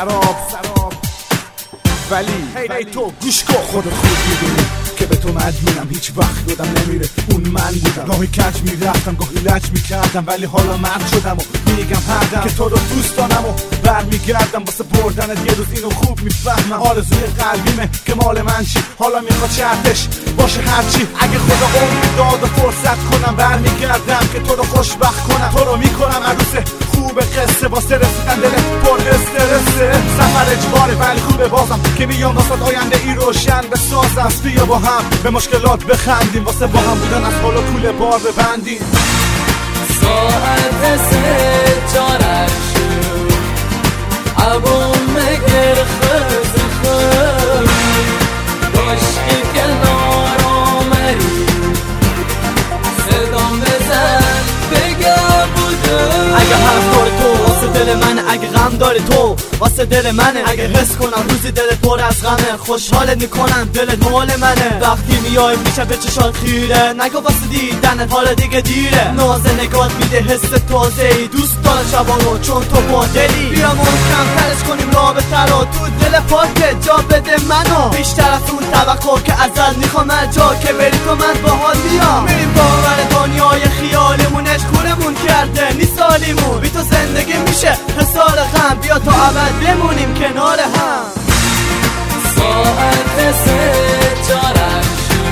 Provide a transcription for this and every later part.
سراب ولی هی تو گوش کن، خودت خوب میدونی که به تو مدیونم، هیچ وقت یادم نمیره اون من بودم. گاهی کج میرفتم گاهی لج میکردم، ولی حالا مرد شدم و میگم هردم که تو رو دوست دارم و برمیگردم واسه بردنت. یه روز اینو خوب میفهمم، آرزوی قلبیمه که مال من چی، حالا میخواد شرطش باشه هرچی. اگه خدا عمری داد و فرصت کنم برمیگردم که تو رو خوشبخت کنم، تو رو میکنم عروس خوب قصه واسه رسیدن دلت پر استرسه. سفر اجباره ولی خوبه بازم که بیام واسه آینده ای روشن بسازم. بیا با هم به مشکلات بخندیم، واسه با هم بودن از حالا کوله بار ببندیم. ساعت سه چارش عبوم مگر خز خز باشی کنار آمری صدام بزن بگم بودم. اگه حرف داره تو واسه دل منه، اگه غم داره تو واسه دل منه، اگه حس کنم روزی دلت پر از غمه خوشحالت میکنم دلت مال منه. وقتی میای میشه به چشات خیره، نگو واسه دیدنت حالا دیگه دیره. ناز نگات میده حس تازه ای، دوست دارم شبانو چون تو با دلی. بیا محکم ترش کنیم رابطه رو، تو دل پاکت جا بده منو بیشتر از اون توقع که ازت میخوام. جا که بری تو من باهات بیام، میریم باور دنیای خیالمونش کورمون کرده نیست سالیمون. بی تو زندگی میشه حسال غم، بیا تا ابد بمونیم کنار هم. ساعت سه چارش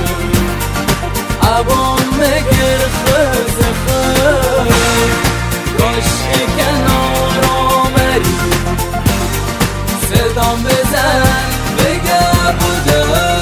عبام مگر خز خز باشی کنار آمری صدام بزن بگم بودم.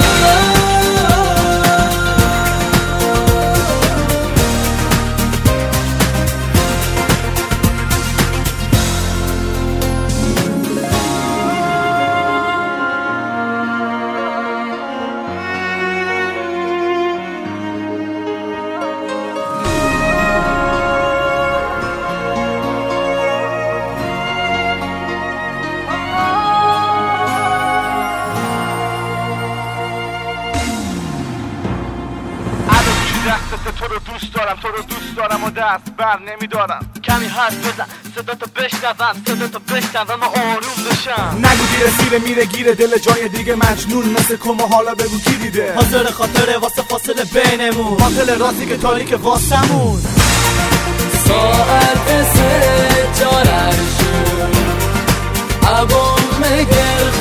تو رو دوست دارم، تو رو دوست دارم و دست بر نمیدارم. کمی حرف بزن صداتو بشنوم، صداتو بشنوم و آروم بشم. نگو دیره سیره میره گیره دل جای دیگه مجنون مثل کم و حالا بگو کی دیده. حاضر خاطره واسه فاصله بینمون، قاتل راستی که تاریک واسمون. ساعت سه چارش عبام مگر